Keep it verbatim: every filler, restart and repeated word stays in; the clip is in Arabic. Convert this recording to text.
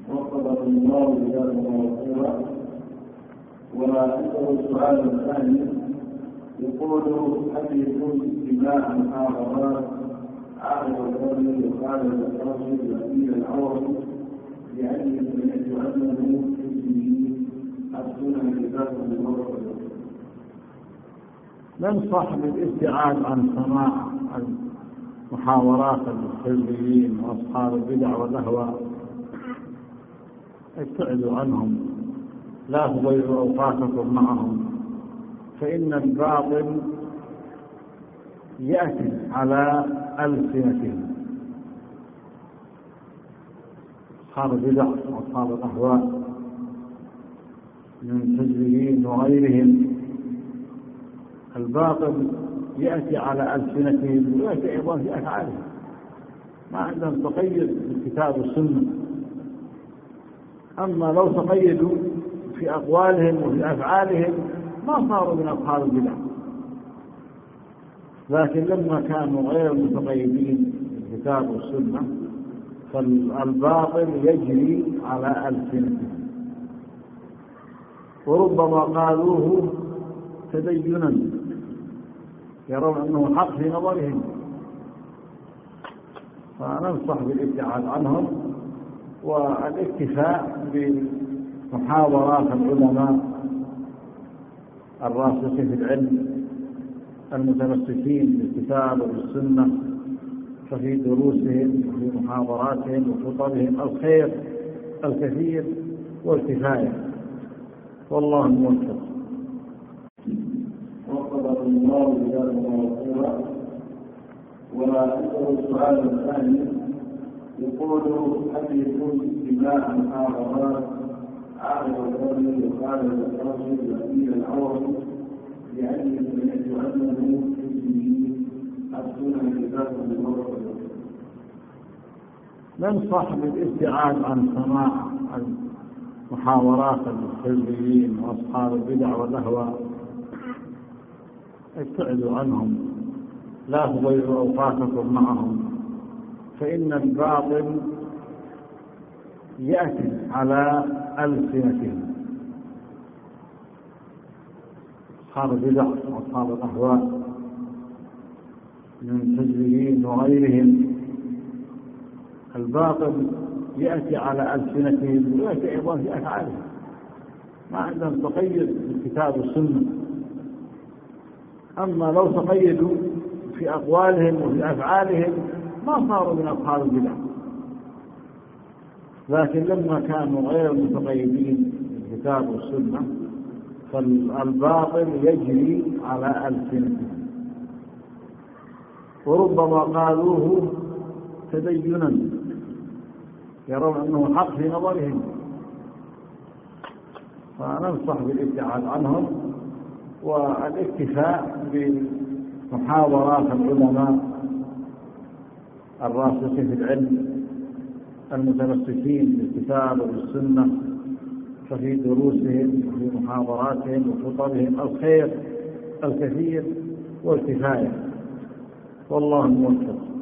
وفقه الله إلى موضوع. وعنده سؤال ثاني يقول: هل يكون استماع محاضرات عقب الرجل يقال الرجل الذي العور لأنه سمعت أنه السنة لذات المرة؟ ننصح بالابتعاد عن سماع محاورات الحزبيين وأصحاب البدع والأهواء، ابتعدوا عنهم، لا تضيعوا أوقاتكم معهم، فإن الباطل يأتي على ألسنتهم. أصحاب البدع وأصحاب الأهواء من الحزبيين وغيرهم، الباطل يأتي على ألسنتهم ويأتي أيضا في أفعالهم، ما عندهم تقيد بالكتاب والسنة. أما لو تقيدوا في أقوالهم وفي أفعالهم ما صاروا من أصحاب البدع، لكن لما كانوا غير متقيدين بالكتاب والسنة فالباطل يجري على ألسنتهم، وربما قالوه تدينا، يرون أنه حق في نظرهم، فننصح بالابتعاد عنهم والاكتفاء بمحاضرات العلماء الراسخين في العلم المتمسكين بالكتاب وبالسنة، ففي دروسهم وفي محاضراتهم وخطبهم الخير الكثير والكفاية، والله موفق. وفقه الله إلى موضوع. وعنده سؤال ثاني يقول: هل يكون استماع محاضرات عقب الرجل يقال الرجل الذي العور لأنه سمعت أنه السنة لذات المرة؟ ننصح بالابتعاد عن سماع محاورات الحزبيين وأصحاب البدع والأهواء، ابتعدوا عنهم، لا تضيعوا أوقاتكم معهم، فإن الباطل يأتي على ألسنتهم. أصحاب البدع وأصحاب الأهواء من الحزبيين وغيرهم، الباطل يأتي على ألسنتهم ويأتي أيضا في أفعالهم، ما عندهم تقيد بالكتاب والسنة. أما لو تقيدوا في أقوالهم وفي أفعالهم ما صاروا من أصحاب البدع، لكن لما كانوا غير متقيدين بالكتاب والسنة فالباطل يجري على ألسنتهم، وربما قالوه تدينا، يرون أنه حق في نظرهم، فننصح بالابتعاد عنهم والاكتفاء بمحاضرات العلماء الراسخين في العلم المتمسكين بالكتاب وبالسنة، ففي دروسهم وفي محاضراتهم وخطبهم الخير الكثير والكفاية، والله موفق.